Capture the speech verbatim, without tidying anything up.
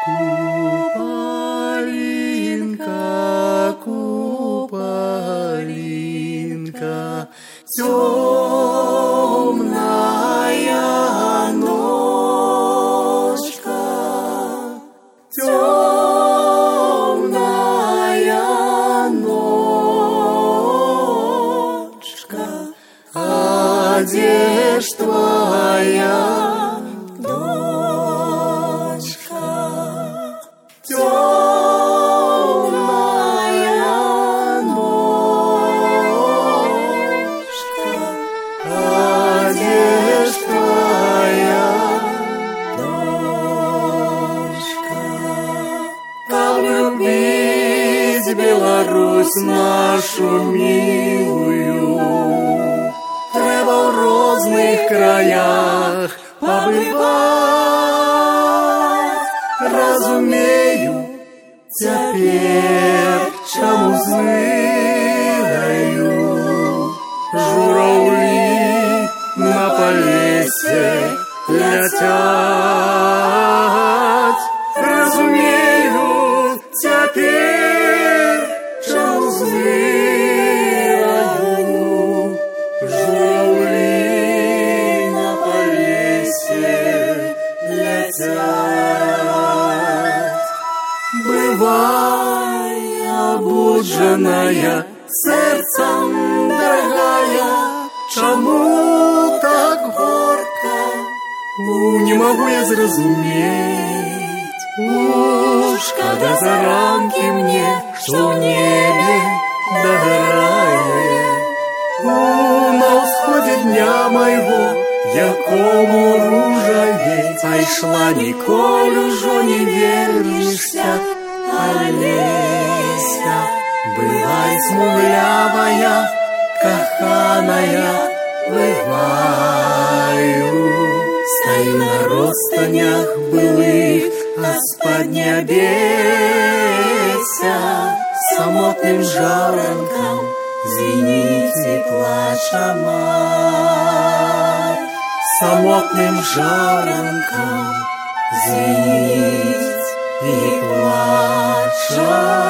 Куполинка, куполинка, темная ночка, темная ночка, а где ж твоя дочка? Темная ночка, а где ж твоя дочка? Как любить Беларусь нашу милую, треба в розных краях побывать. Разумею теперь, чему зыраю журавли на полесе летят. Разумею теперь, чему зыраю журавли на полесе летят. Бывай, обудженная, сердцем дорогая, чему так горько? У, не могу я зразуметь. Уж когда заранки мне, что в небе догорает. У, на всходе дня моего, якому ружаветь, а й шла ніколь ужо не вернешься, Олеся. Бывай, смуглявая, каханая, бываю. Стою на розстанях былых, Господь не обеся. Самотным жаранком звенит и плача мать. Самотным жаранком звенит и плача